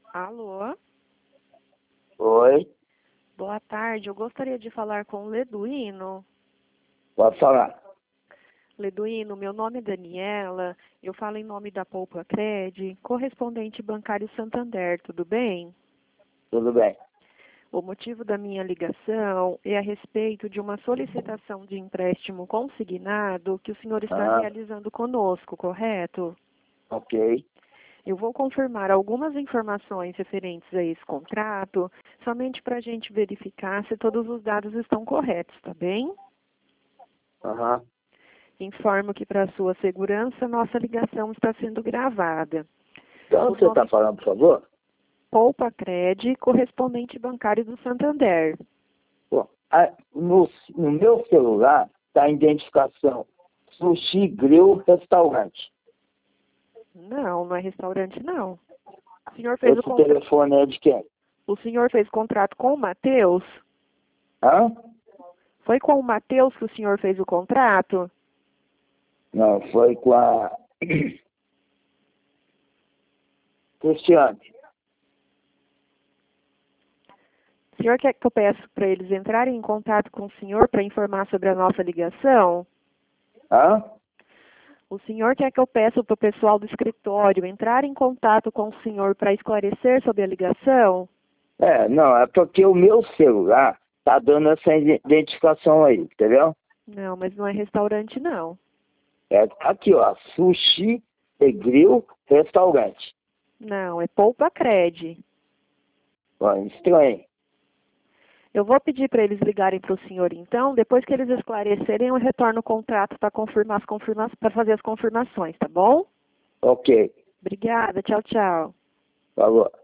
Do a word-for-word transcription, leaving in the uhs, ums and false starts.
Alô? Oi, Boa tarde. Eu gostaria de falar com o Leduíno. pode falar. Leduíno, meu nome é Daniela. Eu falo em nome da Poupa Cred, correspondente bancário Santander. Tudo bem? Tudo bem. O motivo da minha ligação é a respeito de uma solicitação de empréstimo consignado que o senhor está Ah, realizando conosco, correto? ok. Eu vou confirmar algumas informações referentes a esse contrato, somente para a gente verificar se todos os dados estão corretos, tá bem? Aham. Informo que, para sua segurança, nossa ligação está sendo gravada. Então, O você está nome falando, por favor? Poupa Cred, correspondente bancário do Santander. Bom, a- no, no meu celular está a identificação Sushi Grill Restaurante. Não, não é restaurante, não. O senhor fez o, Esse contra... telefone é de quem? o senhor fez contrato com o Matheus? Hã? Foi com o Matheus que o senhor fez o contrato? Não, foi com a Cristiane. O senhor quer que eu peça para eles entrarem em contato com o senhor para informar sobre a nossa ligação? Hã? O senhor quer que eu peça para o pessoal do escritório entrar em contato com o senhor para esclarecer sobre a ligação? É, não, é porque o meu celular tá dando essa identificação aí, entendeu? Não, mas não é restaurante, não. É aqui, ó, Sushi e Grill Restaurante. Não, é Poupa Cred. Ó, estranho. Eu vou pedir para eles ligarem para o senhor, então. Depois que eles esclarecerem, eu retorno o contrato para confirmar as confirma para fazer as confirmações, tá bom? Ok, Obrigada, tchau, tchau. falou.